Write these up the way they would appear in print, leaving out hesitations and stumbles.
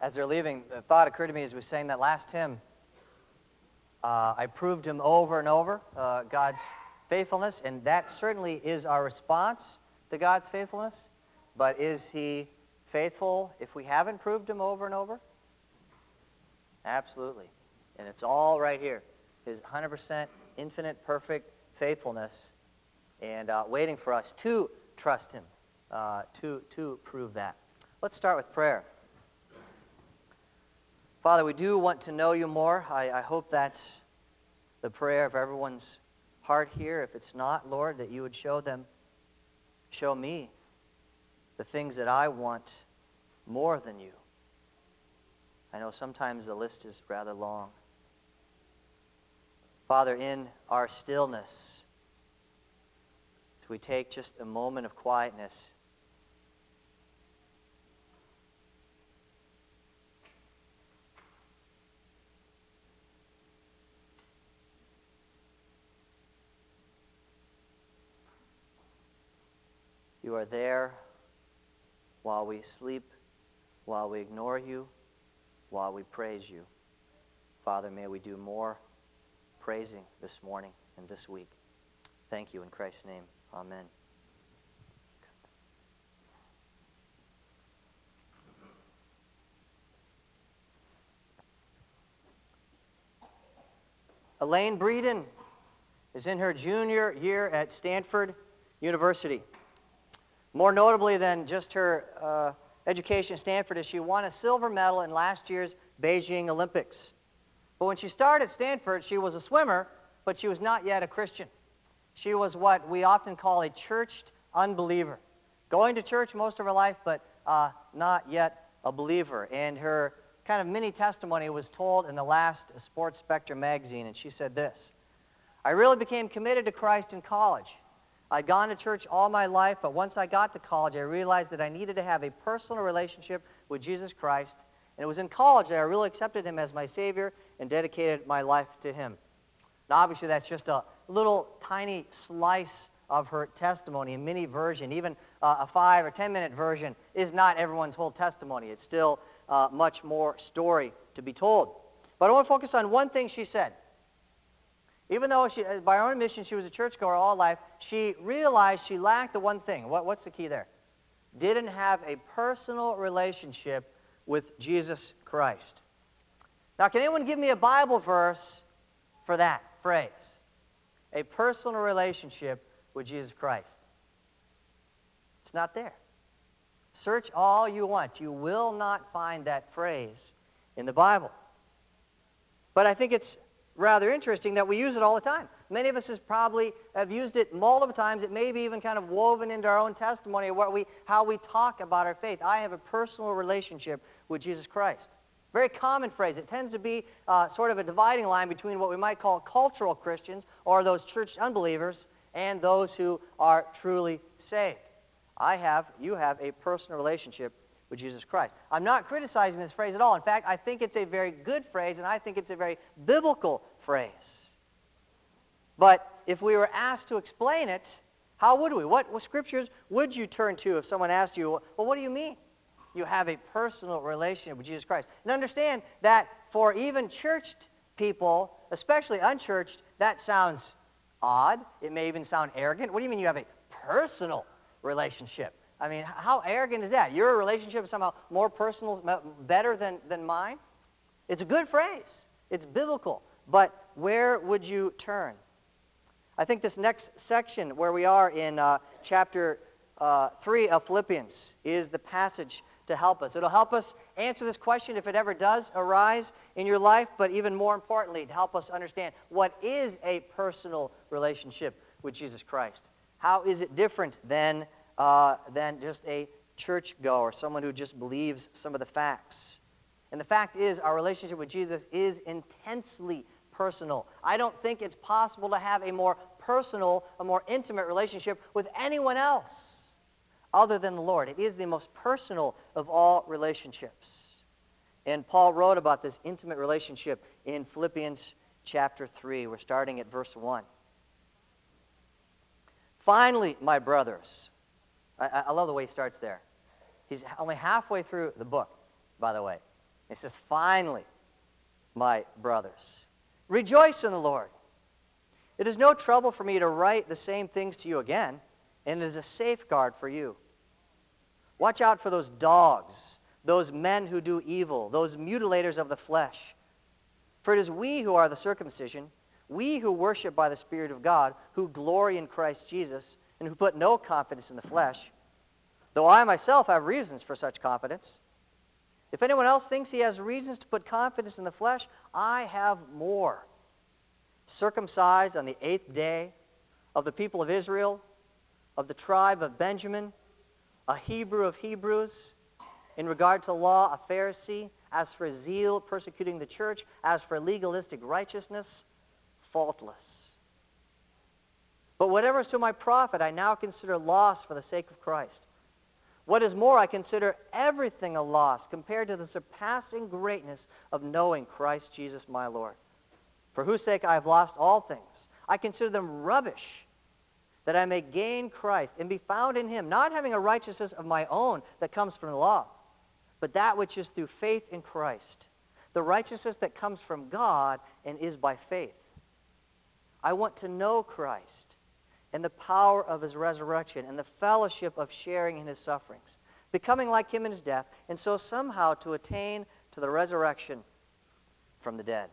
As they're leaving, the thought occurred to me as we sang that last hymn. I proved him over and over, God's faithfulness, and that certainly is our response to God's faithfulness. But is he faithful if we haven't proved him over and over? Absolutely. And it's all right here. His 100% infinite, perfect faithfulness, and waiting for us to trust him, to prove that. Let's start with prayer. Father, we do want to know you more. I hope that's the prayer of everyone's heart here. If it's not, Lord, that you would show me the things that I want more than you. I know sometimes the list is rather long. Father, in our stillness, as we take just a moment of quietness, you are there while we sleep, while we ignore you, while we praise you. Father, may we do more praising this morning and this week. Thank you in Christ's name. Amen. Elaine Breeden is in her junior year at Stanford University. More notably than just her education at Stanford is she won a silver medal in last year's Beijing Olympics. But when she started at Stanford, she was a swimmer, but she was not yet a Christian. She was what we often call a churched unbeliever. Going to church most of her life, but not yet a believer. And her kind of mini testimony was told in the last Sports Spectrum magazine, and she said this: I really became committed to Christ in college. I'd gone to church all my life, but once I got to college, I realized that I needed to have a personal relationship with Jesus Christ. And it was in college that I really accepted him as my Savior and dedicated my life to him. Now, obviously, that's just a little tiny slice of her testimony, a mini version. Even a 5 or 10-minute version is not everyone's whole testimony. It's still much more story to be told. But I want to focus on one thing she said. Even though by her own admission she was a churchgoer all life, she realized she lacked the one thing. What's the key there? Didn't have a personal relationship with Jesus Christ. Now, can anyone give me a Bible verse for that phrase? A personal relationship with Jesus Christ. It's not there. Search all you want. You will not find that phrase in the Bible. But I think it's rather interesting that we use it all the time. Many of us probably have used it multiple times. It may be even kind of woven into our own testimony of how we talk about our faith. I have a personal relationship with Jesus Christ. Very common phrase. It tends to be sort of a dividing line between what we might call cultural Christians, or those church unbelievers, and those who are truly saved. You have a personal relationship with Jesus Christ. I'm not criticizing this phrase at all. In fact, I think it's a very good phrase, and I think it's a very biblical phrase. But if we were asked to explain it, how would we? What scriptures would you turn to if someone asked you, well, what do you mean? You have a personal relationship with Jesus Christ. And understand that for even churched people, especially unchurched, that sounds odd. It may even sound arrogant. What do you mean you have a personal relationship? I mean, how arrogant is that? Your relationship is somehow more personal, better than mine? It's a good phrase. It's biblical. But where would you turn? I think this next section where we are in chapter 3 of Philippians is the passage to help us. It'll help us answer this question if it ever does arise in your life, but even more importantly, to help us understand what is a personal relationship with Jesus Christ. How is it different than just a churchgoer, someone who just believes some of the facts? And the fact is, our relationship with Jesus is intensely personal. I don't think it's possible to have a more personal, a more intimate relationship with anyone else other than the Lord. It is the most personal of all relationships. And Paul wrote about this intimate relationship in Philippians chapter 3. We're starting at verse 1. Finally, my brothers. I love the way he starts there. He's only halfway through the book, by the way. He says, finally, my brothers, rejoice in the Lord. It is no trouble for me to write the same things to you again, and it is a safeguard for you. Watch out for those dogs, those men who do evil, those mutilators of the flesh. For it is we who are the circumcision, we who worship by the Spirit of God, who glory in Christ Jesus, and who put no confidence in the flesh, though I myself have reasons for such confidence. If anyone else thinks he has reasons to put confidence in the flesh, I have more. Circumcised on the 8th day, of the people of Israel, of the tribe of Benjamin, a Hebrew of Hebrews, in regard to law, a Pharisee, as for zeal, persecuting the church, as for legalistic righteousness, faultless. But whatever is to my profit, I now consider loss for the sake of Christ. What is more, I consider everything a loss compared to the surpassing greatness of knowing Christ Jesus my Lord, for whose sake I have lost all things. I consider them rubbish, that I may gain Christ and be found in him, not having a righteousness of my own that comes from the law, but that which is through faith in Christ, the righteousness that comes from God and is by faith. I want to know Christ and the power of his resurrection and the fellowship of sharing in his sufferings, becoming like him in his death, and so somehow to attain to the resurrection from the dead.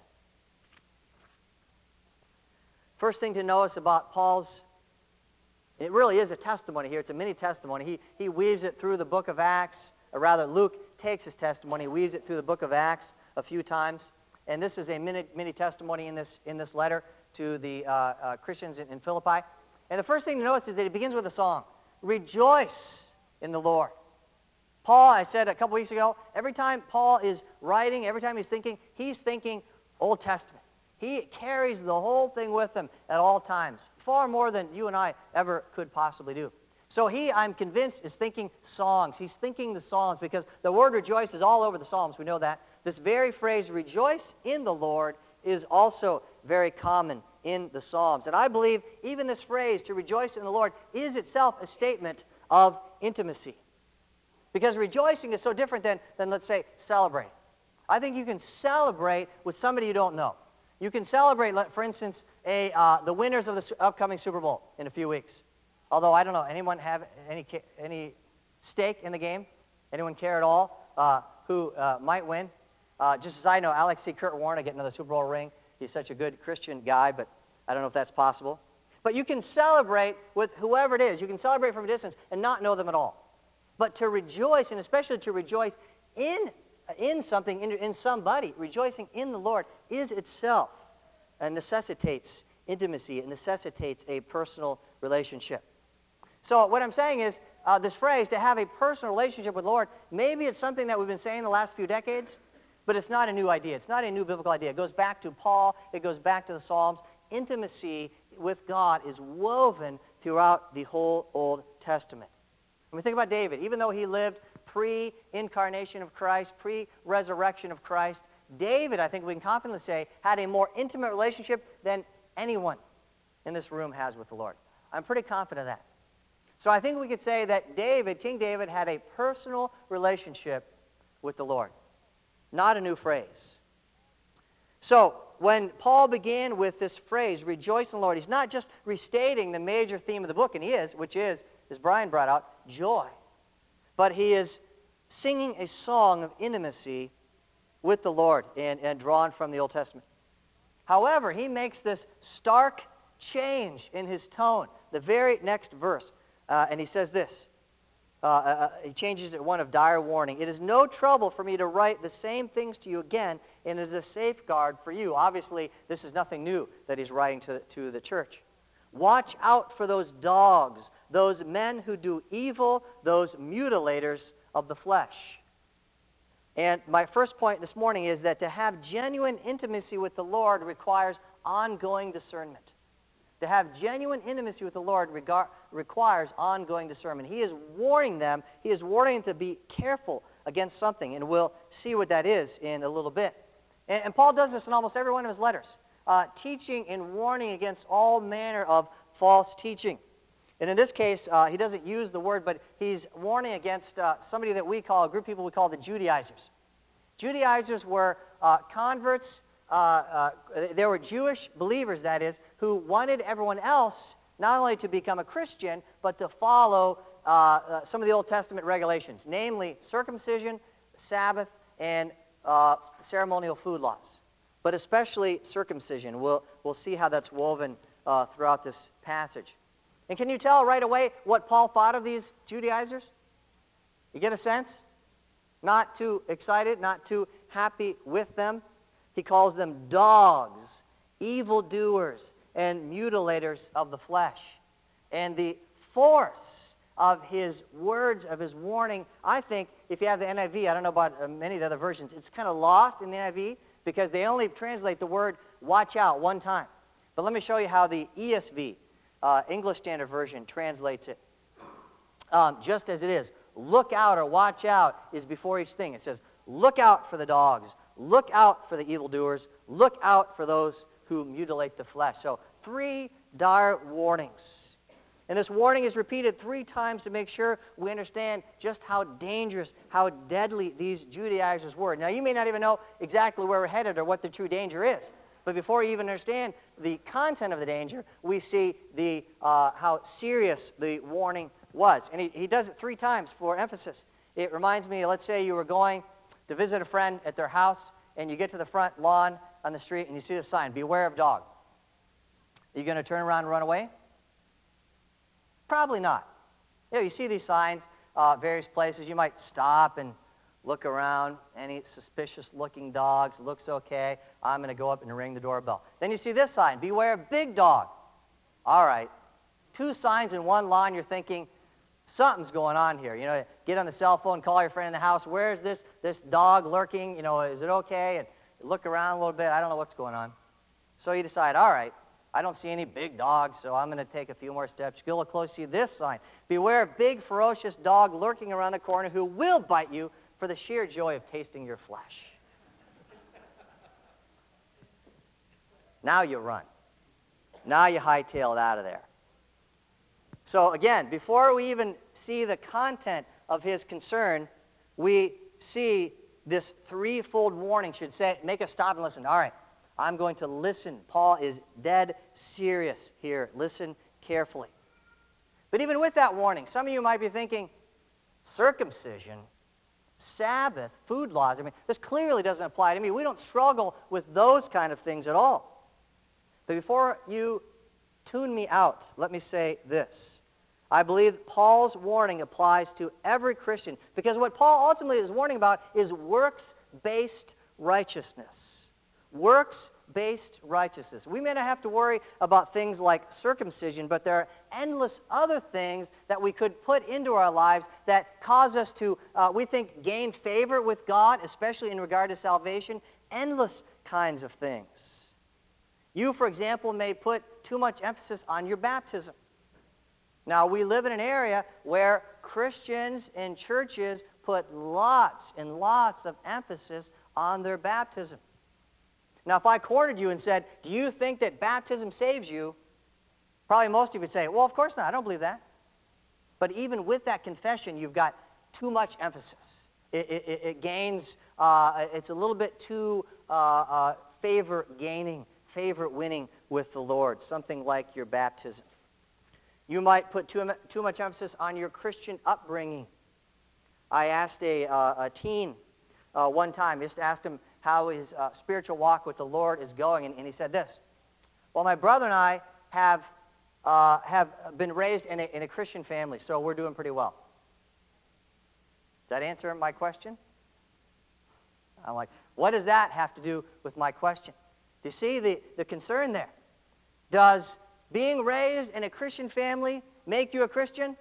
First thing to notice about Paul's, it really is a testimony here. It's a mini testimony. He weaves it through the book of Acts, or rather Luke takes his testimony, weaves it through the book of Acts a few times. And this is a mini testimony in this letter to the Christians in Philippi. And the first thing to notice is that it begins with a song. Rejoice in the Lord. Paul, I said a couple weeks ago, every time Paul is writing, every time he's thinking Old Testament. He carries the whole thing with him at all times, far more than you and I ever could possibly do. So he, I'm convinced, is thinking songs. He's thinking the Psalms because the word rejoice is all over the Psalms. We know that. This very phrase, rejoice in the Lord, is also very common in the Psalms. And I believe even this phrase, to rejoice in the Lord, is itself a statement of intimacy. Because rejoicing is so different than let's say, celebrating. I think you can celebrate with somebody you don't know. You can celebrate, for instance, the winners of the upcoming Super Bowl in a few weeks. Although, I don't know, anyone have any stake in the game? Anyone care at all who might win? Just as I know, I'd like to see Kurt Warner get another Super Bowl ring. He's such a good Christian guy, but I don't know if that's possible. But you can celebrate with whoever it is. You can celebrate from a distance and not know them at all. But to rejoice, and especially to rejoice in something, in somebody, rejoicing in the Lord is itself and necessitates intimacy. It necessitates a personal relationship. So what I'm saying is this phrase, to have a personal relationship with the Lord, maybe it's something that we've been saying the last few decades, but it's not a new idea. It's not a new biblical idea. It goes back to Paul. It goes back to the Psalms. Intimacy with God is woven throughout the whole Old Testament. When we think about David, even though he lived pre-incarnation of Christ, pre-resurrection of Christ, David, I think we can confidently say, had a more intimate relationship than anyone in this room has with the Lord. I'm pretty confident of that. So I think we could say that King David, had a personal relationship with the Lord. Not a new phrase. So when Paul began with this phrase, rejoice in the Lord, he's not just restating the major theme of the book, and he is, which is, as Brian brought out, joy. But he is singing a song of intimacy with the Lord and drawn from the Old Testament. However, he makes this stark change in his tone, the very next verse. And he says this. He changes it one of dire warning. It is no trouble for me to write the same things to you again, and it is a safeguard for you. Obviously, this is nothing new that he's writing to the church. Watch out for those dogs, those men who do evil, those mutilators of the flesh. And my first point this morning is that to have genuine intimacy with the Lord requires ongoing discernment. To have genuine intimacy with the Lord requires ongoing discernment. He is warning them. He is warning them to be careful against something, and we'll see what that is in a little bit. And Paul does this in almost every one of his letters, teaching and warning against all manner of false teaching. And in this case, he doesn't use the word, but he's warning against somebody that a group of people we call the Judaizers. Judaizers were converts. They were Jewish believers, that is, who wanted everyone else not only to become a Christian, but to follow some of the Old Testament regulations, namely circumcision, Sabbath, and ceremonial food laws, but especially circumcision. We'll see how that's woven throughout this passage. And can you tell right away what Paul thought of these Judaizers? You get a sense? Not too excited, not too happy with them. He calls them dogs, evildoers, and mutilators of the flesh. And the force of his words, of his warning, I think, if you have the NIV, I don't know about many of the other versions, it's kind of lost in the NIV because they only translate the word watch out one time. But let me show you how the ESV, English Standard Version, translates it. Just as it is. Look out or watch out is before each thing. It says, look out for the dogs. Look out for the evildoers. Look out for those who mutilate the flesh. So 3 dire warnings. And this warning is repeated 3 times to make sure we understand just how dangerous, how deadly these Judaizers were. Now, you may not even know exactly where we're headed or what the true danger is. But before you even understand the content of the danger, we see how serious the warning was. And he does it 3 times for emphasis. It reminds me, let's say you were going to visit a friend at their house, and you get to the front lawn on the street, and you see the sign, beware of dog. Are you going to turn around and run away? Probably not. You see these signs, various places. You might stop and look around. Any suspicious-looking dogs, looks okay. I'm going to go up and ring the doorbell. Then you see this sign, beware of big dog. All right. 2 signs in one lawn, you're thinking, something's going on here. You know, get on the cell phone, call your friend in the house. Where's this dog lurking? You know, is it okay? And look around a little bit. I don't know what's going on. So you decide, all right, I don't see any big dogs, so I'm going to take a few more steps. You go look close, see this sign. Beware of big, ferocious dog lurking around the corner who will bite you for the sheer joy of tasting your flesh. Now you run. Now you hightail it out of there. So again, before we even see the content of his concern, we see this 3-fold warning should make us stop and listen. All right, I'm going to listen. Paul is dead serious here. Listen carefully. But even with that warning, some of you might be thinking, circumcision, Sabbath, food laws, I mean, this clearly doesn't apply to me. We don't struggle with those kind of things at all. But before you tune me out, let me say this. I believe Paul's warning applies to every Christian because what Paul ultimately is warning about is works-based righteousness. Works-based righteousness. We may not have to worry about things like circumcision, but there are endless other things that we could put into our lives that cause us to, we think, gain favor with God, especially in regard to salvation. Endless kinds of things. You, for example, may put too much emphasis on your baptism. Now, we live in an area where Christians and churches put lots and lots of emphasis on their baptism. Now, if I cornered you and said, do you think that baptism saves you? Probably most of you would say, well, of course not. I don't believe that. But even with that confession, you've got too much emphasis. It gains, it's a little bit too favor-gaining, favor-winning with the Lord, something like your baptism. You might put too much emphasis on your Christian upbringing. I asked a teen one time, just asked him how his spiritual walk with the Lord is going, and he said this. Well, my brother and I have been raised in a Christian family, so we're doing pretty well. Does that answer my question? I'm like, what does that have to do with my question? Do you see the concern there? Does being raised in a Christian family make you a Christian?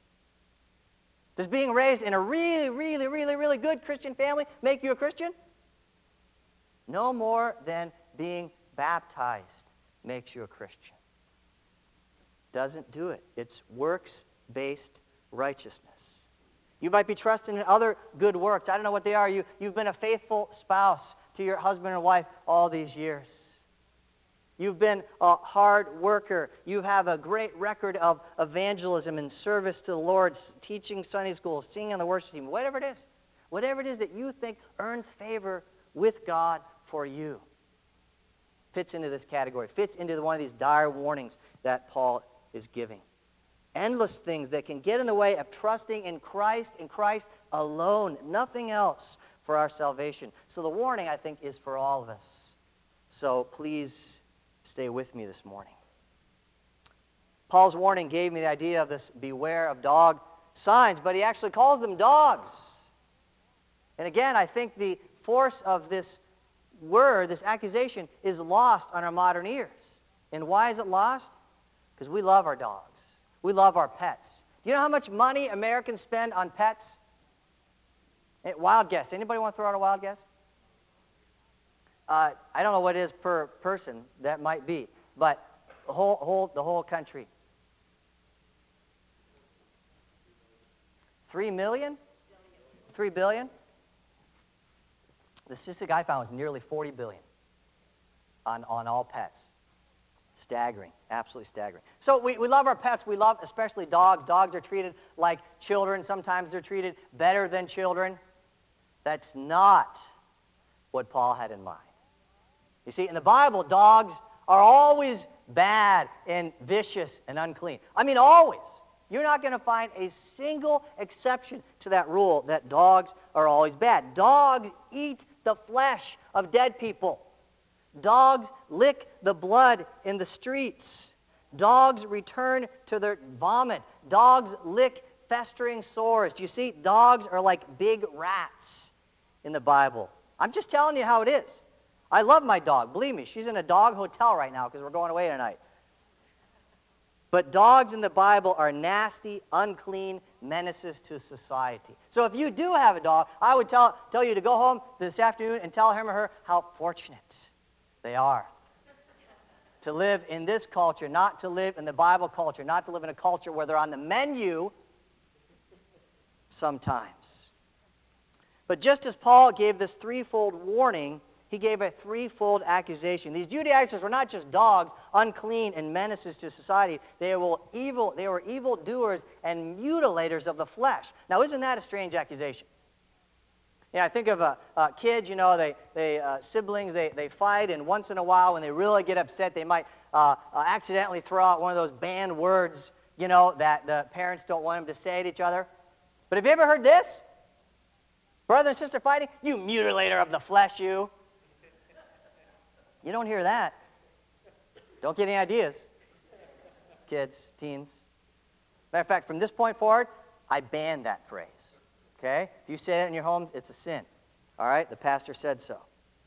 Does being raised in a really, really, really, really good Christian family make you a Christian? No more than being baptized makes you a Christian. Doesn't do it. It's works-based righteousness. You might be trusting in other good works. I don't know what they are. You've been a faithful spouse to your husband or wife all these years. You've been a hard worker. You have a great record of evangelism and service to the Lord, teaching Sunday school, singing on the worship team, whatever it is. Whatever it is that you think earns favor with God for you fits into this category, fits into one of these dire warnings that Paul is giving. Endless things that can get in the way of trusting in Christ alone, nothing else for our salvation. So the warning, I think, is for all of us. So please stay with me this morning. Paul's warning gave me the idea of this beware of dog signs, but he actually calls them dogs. And again, I think the force of this word, this accusation, is lost on our modern ears. And why is it lost? Because we love our dogs. We love our pets. Do you know how much money Americans spend on pets? Wild guess. Anybody want to throw out a wild guess? I don't know what it is per person. That might be. But the whole country. 3 million? 3 billion? The statistic I found was nearly 40 billion on all pets. Staggering, absolutely staggering. So we love our pets. We love especially dogs. Dogs are treated like children. Sometimes they're treated better than children. That's not what Paul had in mind. You see, in the Bible, dogs are always bad and vicious and unclean. I mean, always. You're not going to find a single exception to that rule that dogs are always bad. Dogs eat the flesh of dead people. Dogs lick the blood in the streets. Dogs return to their vomit. Dogs lick festering sores. Do you see? Dogs are like big rats in the Bible. I'm just telling you how it is. I love my dog. Believe me, she's in a dog hotel right now because we're going away tonight. But dogs in the Bible are nasty, unclean menaces to society. So if you do have a dog, I would tell you to go home this afternoon and tell him or her how fortunate they are to live in this culture, not to live in the Bible culture, not to live in a culture where they're on the menu sometimes. But just as Paul gave this threefold warning, he gave a threefold accusation. These Judaizers were not just dogs, unclean and menaces to society. They were evil doers and mutilators of the flesh. Now, isn't that a strange accusation? Yeah, I think of kids, siblings, they fight, and once in a while when they really get upset, they might accidentally throw out one of those banned words, that the parents don't want them to say to each other. But have you ever heard this? Brother and sister fighting? You mutilator of the flesh, you. You don't hear that. Don't get any ideas, kids, teens. Matter of fact, from this point forward, I ban that phrase. Okay? If you say it in your homes, it's a sin. All right? The pastor said so.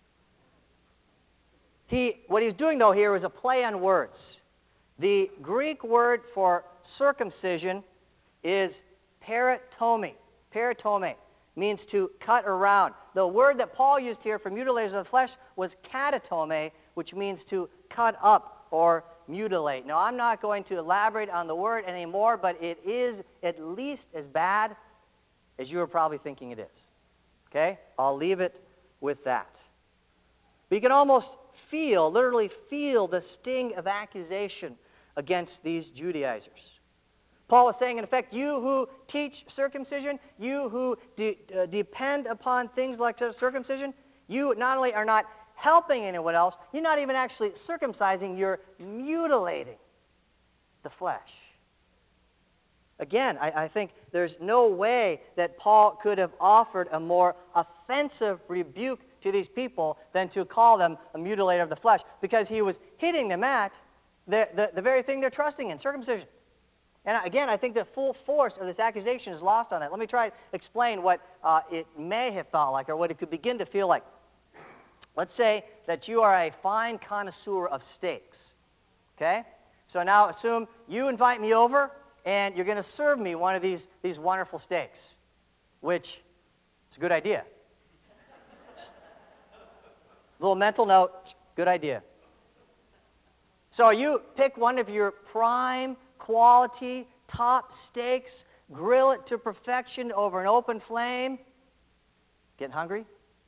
What he's doing, though, here is a play on words. The Greek word for circumcision is peritome. Peritome means to cut around. The word that Paul used here for mutilators of the flesh was katatome, which means to cut up or mutilate. Now, I'm not going to elaborate on the word anymore, but it is at least as bad as you were probably thinking it is. Okay? I'll leave it with that. But you can almost literally feel the sting of accusation against these Judaizers. Paul is saying, in effect, you who teach circumcision, you who depend upon things like circumcision, you not only are not helping anyone else, you're not even actually circumcising, you're mutilating the flesh. Again, I think there's no way that Paul could have offered a more offensive rebuke to these people than to call them a mutilator of the flesh, because he was hitting them at the very thing they're trusting in, circumcision. And again, I think the full force of this accusation is lost on that. Let me try to explain what it may have felt like, or what it could begin to feel like. Let's say that you are a fine connoisseur of steaks. Okay? So now assume you invite me over, and you're going to serve me one of these wonderful steaks, which is a good idea. Just a little mental note, good idea. So you pick one of your prime quality, top steaks, grill it to perfection over an open flame. Getting hungry?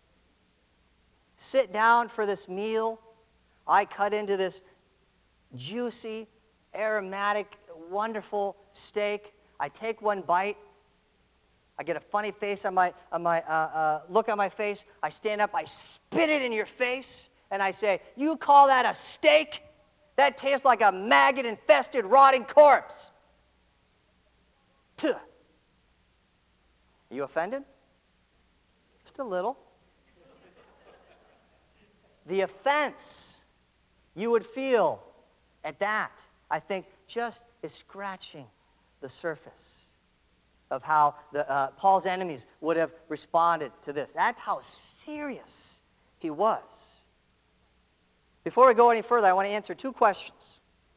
Sit down for this meal. I cut into this juicy, aromatic, wonderful steak. I take one bite. I get a funny face on my look on my face. I stand up, I spit it in your face, and I say, you call that a steak? That tastes like a maggot-infested, rotting corpse. Tuh. Are you offended? Just a little. The offense you would feel at that, I think, just is scratching the surface of how Paul's enemies would have responded to this. That's how serious he was. Before we go any further, I want to answer two questions.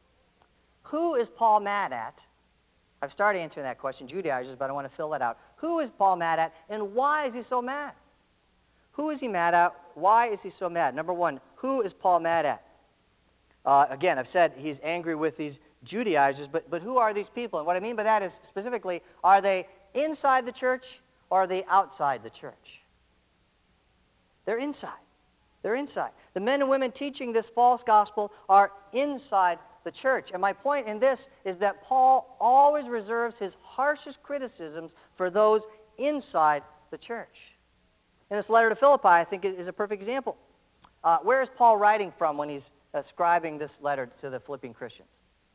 Who is Paul mad at? I've started answering that question, Judaizers, but I want to fill that out. Who is Paul mad at, and why is he so mad? Who is he mad at? Why is he so mad? Number one, who is Paul mad at? Again, I've said he's angry with these Judaizers, but who are these people? And what I mean by that is specifically, are they inside the church or are they outside the church? They're inside. They're inside. The men and women teaching this false gospel are inside the church. And my point in this is that Paul always reserves his harshest criticisms for those inside the church. And this letter to Philippi, I think, is a perfect example. Where is Paul writing from when he's scribing this letter to the Philippian Christians?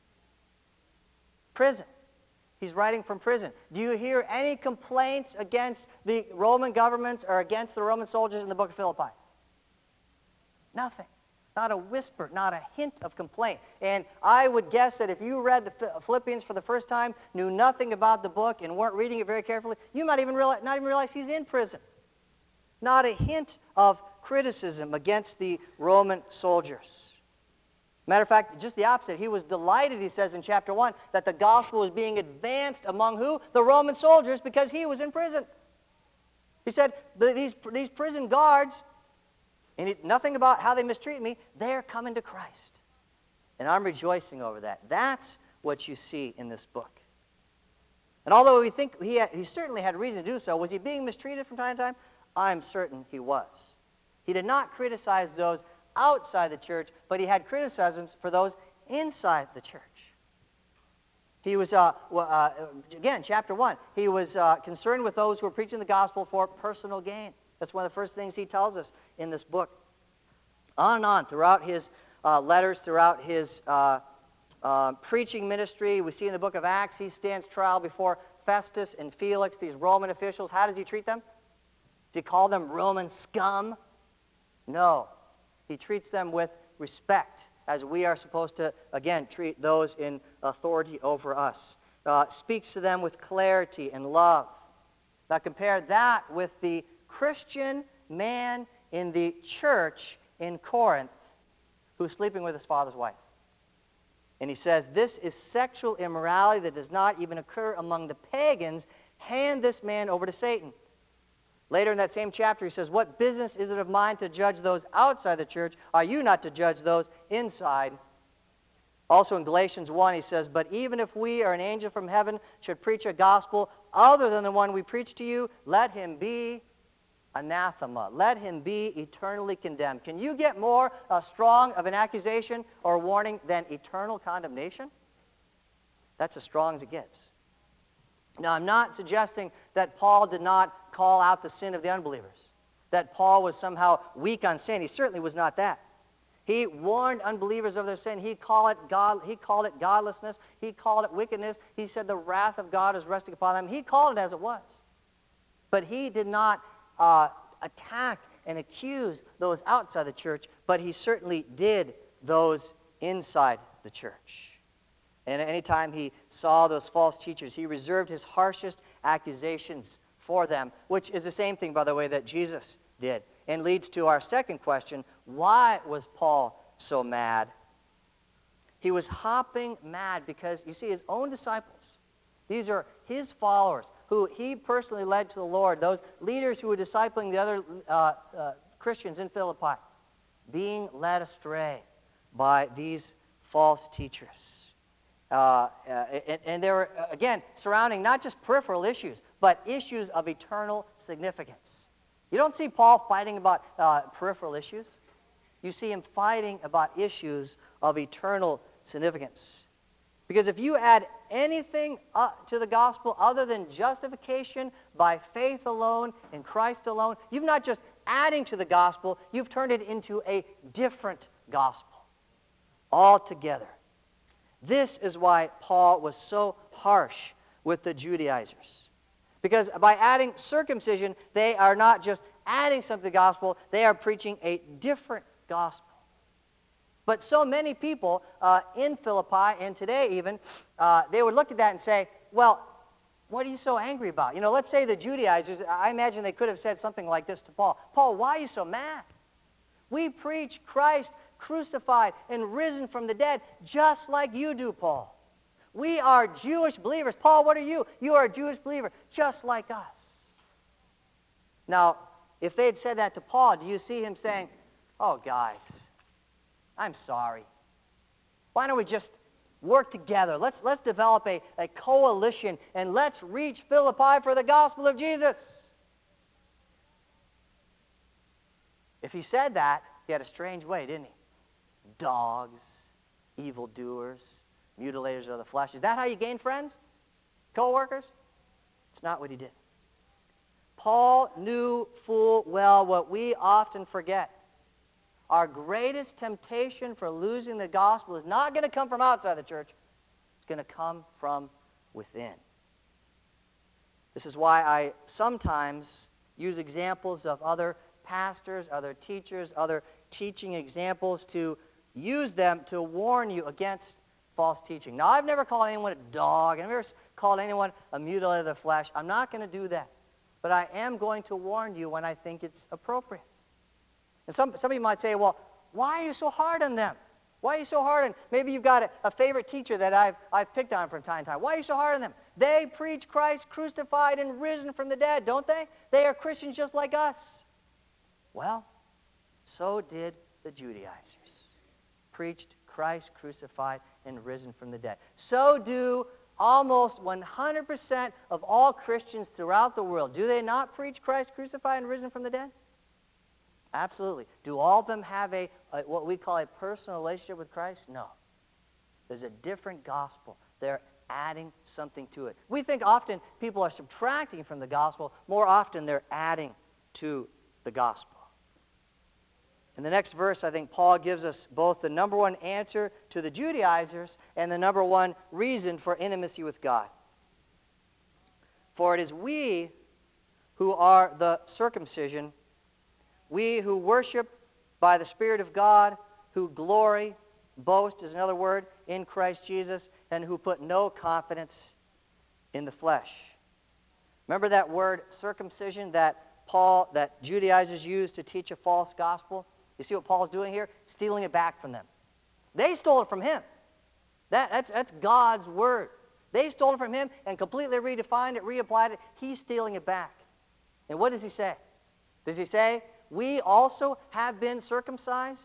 Prison. He's writing from prison. Do you hear any complaints against the Roman government or against the Roman soldiers in the book of Philippi? Nothing. Not a whisper, not a hint of complaint. And I would guess that if you read the Philippians for the first time, knew nothing about the book, and weren't reading it very carefully, you might even not even realize he's in prison. Not a hint of criticism against the Roman soldiers. Matter of fact, just the opposite. He was delighted, he says in chapter 1, that the gospel was being advanced among who? The Roman soldiers, because he was in prison. He said, these prison guards, and nothing about how they mistreat me, they're coming to Christ. And I'm rejoicing over that. That's what you see in this book. And although we think he certainly had reason to do so, was he being mistreated from time to time? I'm certain he was. He did not criticize those outside the church, but he had criticisms for those inside the church. He was, again, chapter 1, he was concerned with those who were preaching the gospel for personal gain. That's one of the first things he tells us in this book. On and on, throughout his letters, throughout his preaching ministry, we see in the book of Acts, he stands trial before Festus and Felix, these Roman officials. How does he treat them? Does he call them Roman scum? No. He treats them with respect, as we are supposed to, again, treat those in authority over us. Speaks to them with clarity and love. Now compare that with the Christian man in the church in Corinth who's sleeping with his father's wife. And he says, this is sexual immorality that does not even occur among the pagans. Hand this man over to Satan. Later in that same chapter, he says, what business is it of mine to judge those outside the church? Are you not to judge those inside? Also in Galatians 1, he says, but even if we or an angel from heaven should preach a gospel other than the one we preach to you, let him be anathema. Let him be eternally condemned. Can you get more strong of an accusation or warning than eternal condemnation? That's as strong as it gets. Now, I'm not suggesting that Paul did not call out the sin of the unbelievers, that Paul was somehow weak on sin. He certainly was not that. He warned unbelievers of their sin. He called it godlessness. He called it wickedness. He said the wrath of God is resting upon them. He called it as it was. But he did not attack and accuse those outside the church, but he certainly did those inside the church. And anytime he saw those false teachers, he reserved his harshest accusations for them, which is the same thing, by the way, that Jesus did. And leads to our second question, why was Paul so mad? He was hopping mad because, you see, his own disciples, these are his followers, who he personally led to the Lord, those leaders who were discipling the other Christians in Philippi, being led astray by these false teachers. And they were, again, surrounding not just peripheral issues, but issues of eternal significance. You don't see Paul fighting about peripheral issues. You see him fighting about issues of eternal significance. Because if you add anything to the gospel other than justification by faith alone, in Christ alone, you've not just adding to the gospel, you've turned it into a different gospel altogether. This is why Paul was so harsh with the Judaizers. Because by adding circumcision, they are not just adding something to the gospel, they are preaching a different gospel. But so many people in Philippi, and today even, they would look at that and say, well, what are you so angry about? You know, let's say the Judaizers, I imagine they could have said something like this to Paul. Paul, why are you so mad? We preach Christ crucified and risen from the dead, just like you do, Paul. We are Jewish believers. Paul, what are you? You are a Jewish believer, just like us. Now, if they had said that to Paul, do you see him saying, oh, guys, I'm sorry. Why don't we just work together? Let's develop a coalition, and let's reach Philippi for the gospel of Jesus. If he said that, he had a strange way, didn't he? Dogs, evildoers, mutilators of the flesh. Is that how you gain friends? Co-workers? It's not what he did. Paul knew full well what we often forget. Our greatest temptation for losing the gospel is not going to come from outside the church. It's going to come from within. This is why I sometimes use examples of other pastors, other teachers, other teaching examples to use them to warn you against false teaching. Now, I've never called anyone a dog. I've never called anyone a mutilator of the flesh. I'm not going to do that. But I am going to warn you when I think it's appropriate. And some of you might say, well, why are you so hard on them? Why are you so hard on, maybe you've got a favorite teacher that I've picked on from time to time. Why are you so hard on them? They preach Christ crucified and risen from the dead, don't they? They are Christians just like us. Well, so did the Judaizers. Preached Christ crucified and risen from the dead. So do almost 100% of all Christians throughout the world. Do they not preach Christ crucified and risen from the dead? Absolutely. Do all of them have a what we call a personal relationship with Christ? No. There's a different gospel. They're adding something to it. We think often people are subtracting from the gospel. More often they're adding to the gospel. In the next verse, I think Paul gives us both the number one answer to the Judaizers and the number one reason for intimacy with God. For it is we who are the circumcision, we who worship by the Spirit of God, who glory, boast is another word, in Christ Jesus, and who put no confidence in the flesh. Remember that word circumcision that Judaizers used to teach a false gospel? You see what Paul's doing here? Stealing it back from them. They stole it from him. That's God's word. They stole it from him and completely redefined it, reapplied it. He's stealing it back. And what does he say? Does he say, we also have been circumcised?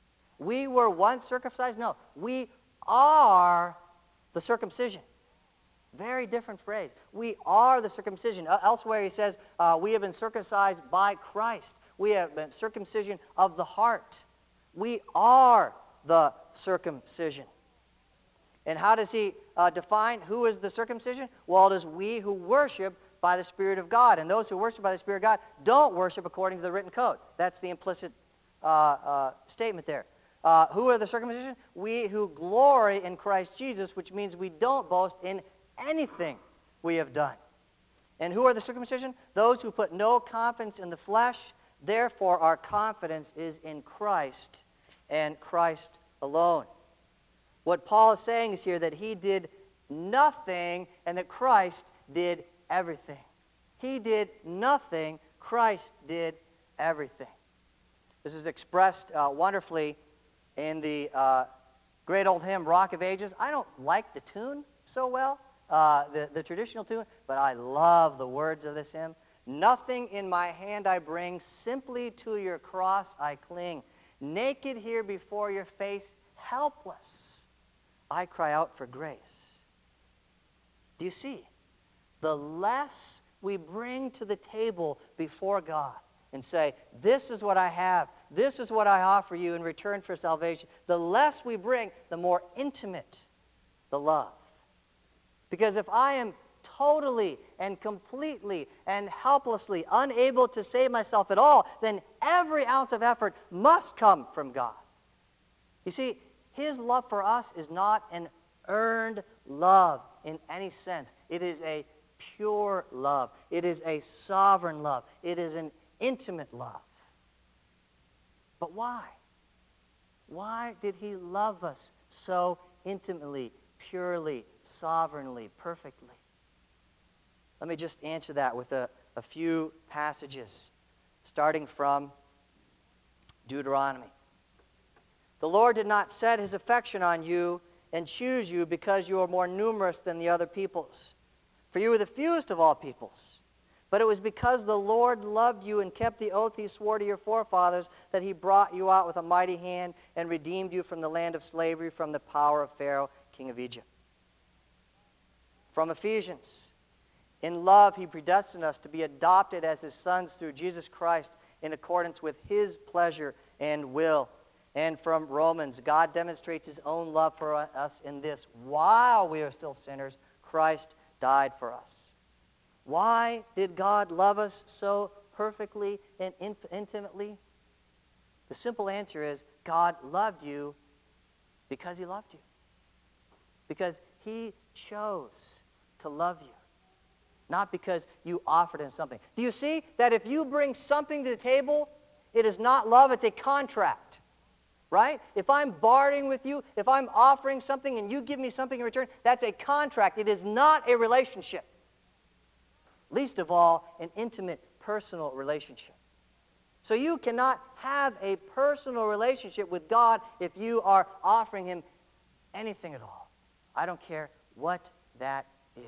We were once circumcised? No, we are the circumcision. Very different phrase. We are the circumcision. Elsewhere he says, we have been circumcised by Christ. We have been circumcision of the heart. We are the circumcision. And how does he define who is the circumcision? Well, it is we who worship by the Spirit of God. And those who worship by the Spirit of God don't worship according to the written code. That's the implicit statement there. Who are the circumcision? We who glory in Christ Jesus, which means we don't boast in anything we have done. And who are the circumcision? Those who put no confidence in the flesh. Therefore, our confidence is in Christ and Christ alone. What Paul is saying is here that he did nothing and that Christ did everything. He did nothing. Christ did everything. This is expressed wonderfully in the great old hymn, Rock of Ages. I don't like the tune so well, the traditional tune, but I love the words of this hymn. Nothing in my hand I bring, simply to your cross I cling. Naked here before your face, helpless, I cry out for grace. Do you see? The less we bring to the table before God and say, this is what I have, this is what I offer you in return for salvation, the less we bring, the more intimate the love. Because if I am totally and completely and helplessly unable to save myself at all, then every ounce of effort must come from God. You see, his love for us is not an earned love in any sense. It is a pure love. It is a sovereign love. It is an intimate love. But why? Why did he love us so intimately, purely, sovereignly, perfectly? Let me just answer that with a few passages, starting from Deuteronomy. The Lord did not set his affection on you and choose you because you are more numerous than the other peoples, for you were the fewest of all peoples. But it was because the Lord loved you and kept the oath he swore to your forefathers that he brought you out with a mighty hand and redeemed you from the land of slavery, from the power of Pharaoh, king of Egypt. From Ephesians, in love he predestined us to be adopted as his sons through Jesus Christ in accordance with his pleasure and will. And from Romans, God demonstrates his own love for us in this: while we are still sinners, Christ died for us. Why did God love us so perfectly and intimately? The simple answer is God loved you because he loved you. Because he chose to love you. Not because you offered him something. Do you see that if you bring something to the table, it is not love, it's a contract? Right? If I'm bartering with you, if I'm offering something and you give me something in return, that's a contract. It is not a relationship. Least of all, an intimate, personal relationship. So you cannot have a personal relationship with God if you are offering him anything at all. I don't care what that is.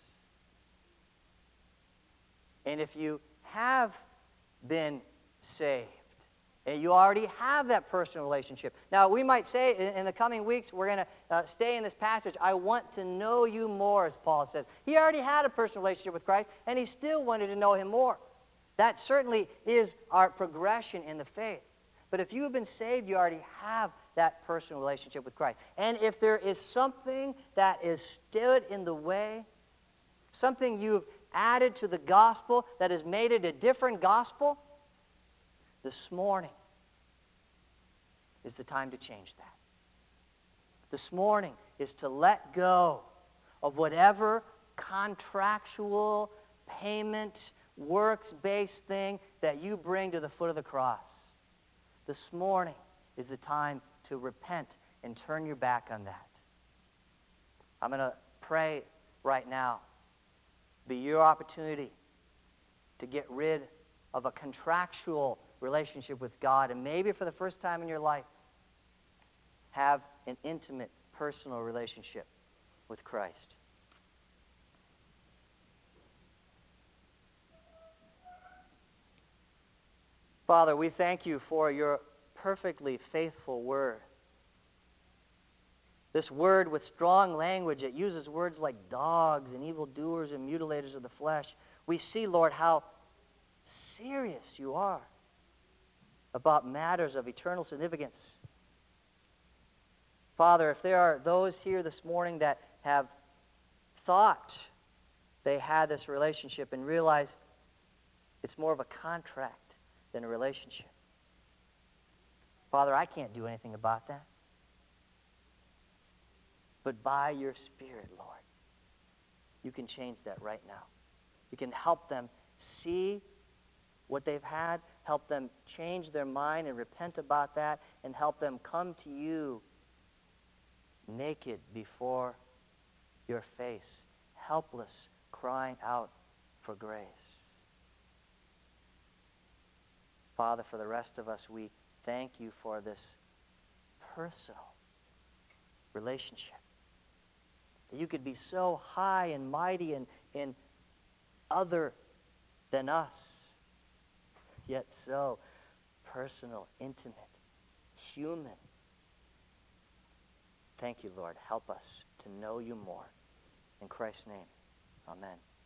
And if you have been saved, and you already have that personal relationship. Now, we might say in the coming weeks, we're going to stay in this passage, I want to know you more, as Paul says. He already had a personal relationship with Christ, and he still wanted to know him more. That certainly is our progression in the faith. But if you have been saved, you already have that personal relationship with Christ. And if there is something that is stood in the way, something you've added to the gospel that has made it a different gospel, this morning is the time to change that. This morning is to let go of whatever contractual payment, works-based thing that you bring to the foot of the cross. This morning is the time to repent and turn your back on that. I'm going to pray right now. Be your opportunity to get rid of a contractual relationship with God, and maybe for the first time in your life, have an intimate, personal relationship with Christ. Father, we thank you for your perfectly faithful word. This word with strong language, it uses words like dogs and evildoers and mutilators of the flesh. We see, Lord, how serious you are about matters of eternal significance. Father, if there are those here this morning that have thought they had this relationship and realize it's more of a contract than a relationship, Father, I can't do anything about that. But by your Spirit, Lord, you can change that right now. You can help them see what they've had, help them change their mind and repent about that, and help them come to you naked before your face, helpless, crying out for grace. Father, for the rest of us, we thank you for this personal relationship. That you could be so high and mighty and other than us, yet so personal, intimate, human. Thank you, Lord. Help us to know you more. In Christ's name, amen.